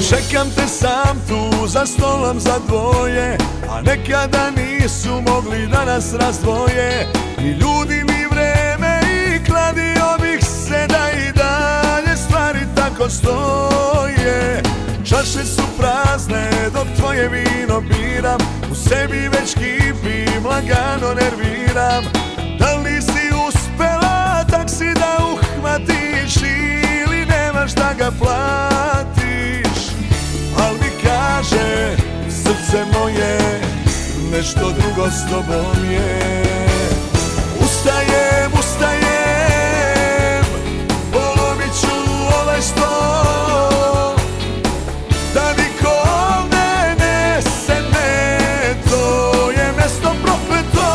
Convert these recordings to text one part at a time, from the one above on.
Čekam te sam tu za stolom za dvoje, a nekada nisu mogli da nas razdvoje. I ljudi mi vreme i kladio bih se da i dalje stvari tako stoje. Čaše su prazne dok tvoje vino biram, u sebi već kipim, lagano nerviram. Da li si uspela taksi da uhvatiš ili nemaš da ga platiš? Al mi kaže srce moje, nešto drugo s tobom je. Ustajem, ustajem, polomit ću ovaj stol, da niko ovde ne sedne, to je mesto prokleto.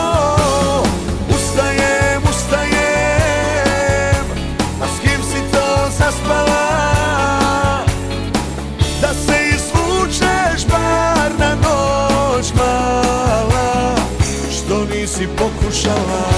Ustajem, ustajem, a s kim si to zaspala? Da se izvučeš bar na noć mala, što nisi pokušala.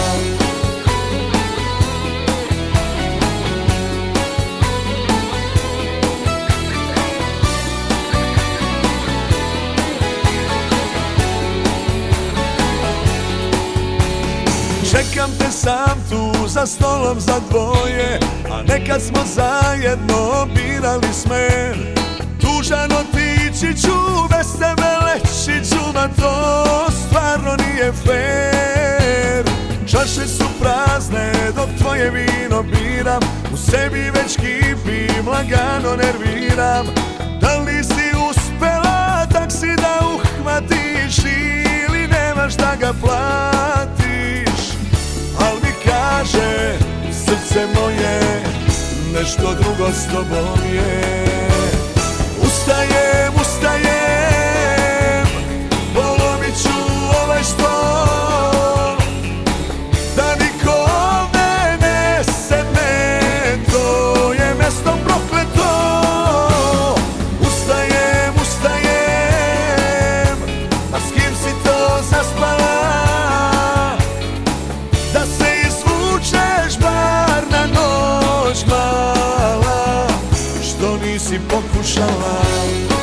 Čekam te sam tu za stolom za dvoje, a nekad smo zajedno birali smer. Tužan otići ću, bez tebe leći ću, ma to stvarno nije fair. Čaše su prazne dok tvoje vino biram, u sebi već kipim, lagano nerviram. Da li si uspela taksi da uhvatiš ili nemaš da ga platiš? Al mi kaže srce moje, nešto drugo s tobom je. Ustajem, ustajem, polomit ću ovaj stol, da niko ovde ne sedne, to je mesto prokleto. Ustajem, ustajem, a s kim si to zaspala? Da se izvučeš bar na noć mala, što nisi pokušala.